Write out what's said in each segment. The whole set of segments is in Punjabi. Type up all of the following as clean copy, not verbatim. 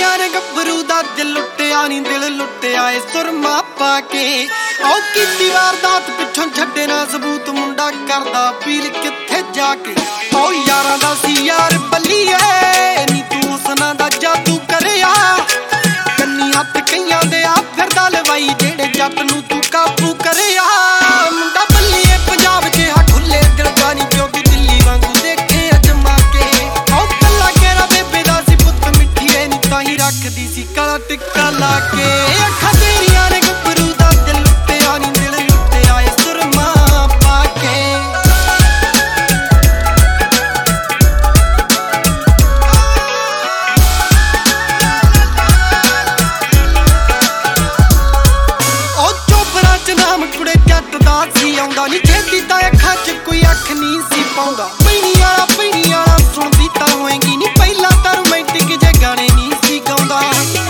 ਤੇਰੀਆਂ ਨੇ ਗੱਭਰੂ ਦਾ ਦਿਲ ਲੁੱਟਿਆ ਨੀ ਦਿਲ ਲੁੱਟਿਆ ਏ ਸੁਰਮਾ ਪਾ ਕੇ। ਉਹ ਕੀਤੀ ਵਾਰਦਾਤ ਪਿੱਛੋਂ ਛੱਡੇ ਨਾ ਸਬੂਤ ਮੁੰਡਾ ਕਰਦਾ ਪੀਰ ਕਿੱਥੇ ਜਾ ਕੇ। ਉਹ ਯਾਰਾਂ ਦਾ ਸੀ ਯਾਰ ਬੱਲੀਏ ਨੀ ਤੂੰ ਹੁਸਨਾਂ ਦਾ ਜਾਦੂ ਕਰਿਆ। ਕੰਨੀ ਹੱਥ ਕਈਆਂ ਦੇ ਆ ਫਿਰਦਾ ਲਵਾਈ ਜਿਹੜੇ ਜੱਟ ਨੂੰ ਤੂੰ ਕਾਬੂ ਕਰਿਆ। ਮੁੰਡਾ ਬੱਲੀਏ ਪੰਜਾਬ 'ਚ ਆ ਖੁੱਲੇ ਦਿਲ ਦਾ ਨੀ ਜੋ ਕਿ ਦਿੱਲੀ ਵਾਂਗੂ ਦੇਖੇ ਅਜਮਾ ਕੇ। ਉਹ ਕੱਲਾ ਘੇਰਾ ਬੇਬੇ ਦਾ ਸੀ ਪੁੱਤ ਮਿੱਠੀਏ ਨੀ ਤਾਂ ਹੀ ਰੱਖਦੀ ਸੀ ਕਾਲਾ ਟਿੱਕਾ ਲਾ ਕੇ। ਅੱਖਾਂ ਤੇਰੀਆਂ ਨੇ ਗੱਭਰੂ ਦਾ ਦਿਲ ਲੁੱਟਿਆ ਨੀ ਦਿਲ ਲੁੱਟਿਆ ਏ ਸੁਰਮਾ ਪਾ ਕੇ। ਉਹ ਚੋਬਰਾਂ 'ਚ ਨਾਮ ਕੁੜੇ ਜੱਟ ਦਾ ਸੀ ਆਉਂਦਾ ਨੀ ਛੇਤੀ ਤਾਂ ਅੱਖਾਂ 'ਚ ਕੋਈ ਅੱਖ ਨਹੀਂ ਸੀ ਪਾਉਂਦਾ। ਪੀਣੀ ਵਾਲਾ ਸੁਣਦੀ ਤਾਂ ਹੋਏਗੀ ਨੀ ਪਹਿਲਾਂ ਤਾਂ ਰੋਮਾਂਟਿਕ ਜੇ ਗਾਣੇ ਨਹੀਂ ਸੀ ਗਾਉਂਦਾ।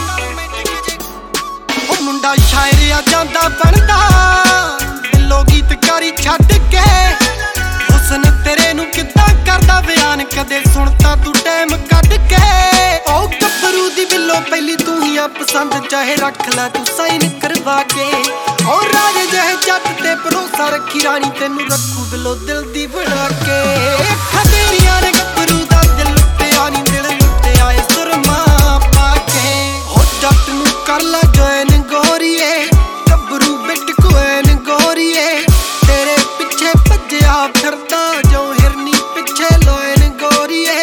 ਉਹ ਮੁੰਡਾ ਸ਼ਾਇਰ ਆ ਜਾਂਦਾ ਬਣਦਾ ਦਿਲੋਂ ਗੀਤਕਾਰੀ ਛੱਡ ਕੇ। ਹੁਸਨ ਤੇਰੇ ਨੂੰ ਕਿੱਦਾਂ ਕਰਦਾ ਬਿਆਨ ਕਦੇ ਸੁਣਤਾ ਤੂੰ ਟਾਈਮ ਕੱਢ ਕੇ। ਉਹ ਗੱਭਰੂ ਦੀ ਬਿੱਲੋ ਪਹਿਲੀ ਤੂੰ ਹੀ ਆ ਪਸੰਦ ਚਾਹੇ ਰੱਖ ਲੈ ਤੂੰ ਸਾਈਨ ਕਰਵਾ ਕੇ। ਉਹ ਰਾਜੇ ਜਿਹੇ ਜੱਟ ਤੇ ਭਰੋਸਾ ਰੱਖੀ ਰਾਣੀ ਤੈਨੂੰ ਰੱਖੂ ਬਿੱਲੋ ਦਿਲ ਦੀ ਬਣਾ ਕੇ। ਅੱਖਾਂ ਤੇਰੀਆਂ ਨੇ ਗੱਭਰੂ ਦਾ ਦਿਲ ਲੁੱਟਿਆ ਨੀ ਦਿਲ ਲੁੱਟਿਆ ਏ ਸੁਰਮਾ ਪਾ ਕੇ। ਹੋ ਜੱਟ ਨੂੰ ਕਰ ਲੈ ਜੋਇਨ ਗੋਰੀਏ ਗੱਭਰੂ ਬਿੱਟ ਕੋਇਨ ਗੋਰੀਏ। ਤੇਰੇ ਪਿੱਛੇ ਭੱਜਿਆ ਫਿਰਦਾ ਜੋ ਹਿਰਨੀ ਪਿੱਛੇ ਲੋਇਨ ਗੋਰੀਏ।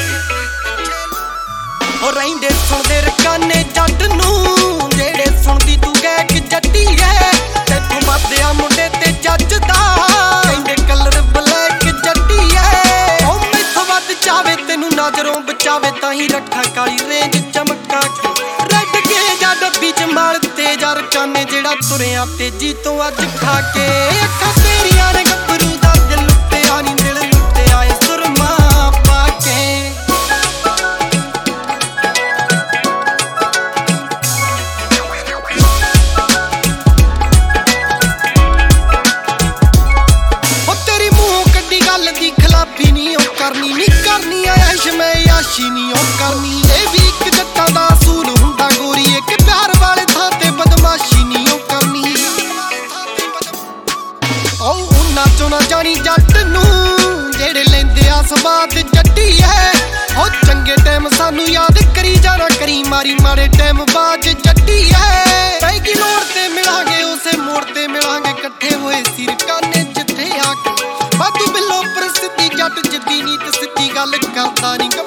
ਉਹ ਰਹਿੰਦੇ ਸੁਣਦੇ ਰਕਾਨੇ ਜੱਟ ਨੂੰ ਜਿਹੜੇ ਸੁਣਦੀ ਤੂੰ ਗਾਇਕ ਜੱਟੀ ਐ। ਤੈਥੋਂ ਵੱਧਿਆ ਮੁੰਡੇ ਤੇ ਜੱਜਦਾ ਕਹਿੰਦੇ ਕਲਰ ਬਲੈਕ ਜੱਟੀ ਐ। ਉਹ ਮੈਥੋਂ ਵੱਧ ਚਾਵੇ ਤੈਨੂੰ ਨਜ਼ਰੋਂ ਬਚਾਵੇ ਤਾਂ ਹੀ ਰੱਖਾਂ ਕਾਲੀ ਰੇਂਜ ਚਮਕਾ ਕੇ। ਰੈਡ ਕੇ ਜਾਂ ਡੱਬੀ ਚ ਮਾਲ ਤੇ ਜਾ ਰਕਾਨੇ ਜਿਹੜਾ ਤੁਰਿਆ ਤੇਜੀ ਤੋਂ ਅੱਜ ਖਾ ਕੇ। ਅੱਖਾਂ ਤੇਰੀਆਂ ਨੇ ਗੱਭਰੂ ਦਾ ਦਿਲ ਲੁੱਟਿਆ ਨੀ ਦਿਲ ਲੁੱਟਿਆ ਏ ਸੁਰਮਾ ਪਾ ਕੇ। ਗੱਲ ਦੀ ਖਿਲਾਫੀ ਨੀ ਉਹ ਕਰਨੀ ਨੀ ਕਰਨੀ ਐਸ਼ ਮੈਂ ਆਸ਼ੀ ਨੀ ਉਹ ਕਰਨੀ। ਇਹ ਵੀ ਇੱਕ ਜੱਟਾਂ ਦਾ ਅਸੂਲ ਹੁੰਦਾ ਗੋਰੀਏ ਕਿ ਪਿਆਰ ਵਾਲੇ ਥਾਂ ਤੇ ਬਦਮਾਸ਼ੀ ਨੀ ਉਹ ਕਰਨੀ। ਉਹ ਉਹਨਾਂ ਚੋਂ ਨਾ ਜਾਣੀ ਜੱਟ ਨੂੰ ਜਿਹੜੇ ਲੈਂਦੇ ਆ ਸਵਾਦ ਜੱਟੀ ਐ। ਉਹ ਚੰਗੇ ਟਾਈਮ ਸਾਨੂੰ ਯਾਦ ਕਰੀ ਜਾਣਾ ਕਰੀ ਮਾਰੀ ਮਾੜੇ ਟਾਈਮ ਬਾਜ ਜੱਟੀ ਐ। ਪੈਗੀ ਲੋੜ ਤੇ ਮਿਲਾਂਗੇ ਉਸੇ ਮੋੜ ਤੇ ਮਿਲਾਂਗੇ ਇਕੱਠੇ ਹੋਏ ਸੀ ਰਕਾਨੇ ਜਿੱਥੇ ਆ ਕੇ। ਵਾਧੂ ਬਿੱਲੋ ਪ੍ਰਸਿੱਧੀ ਜੱਟ ਜਿੱਦੀ ਨੀ ਤੇ ਸਿੱਧੀ ਗੱਲ ਕਰਦਾ ਨੀ।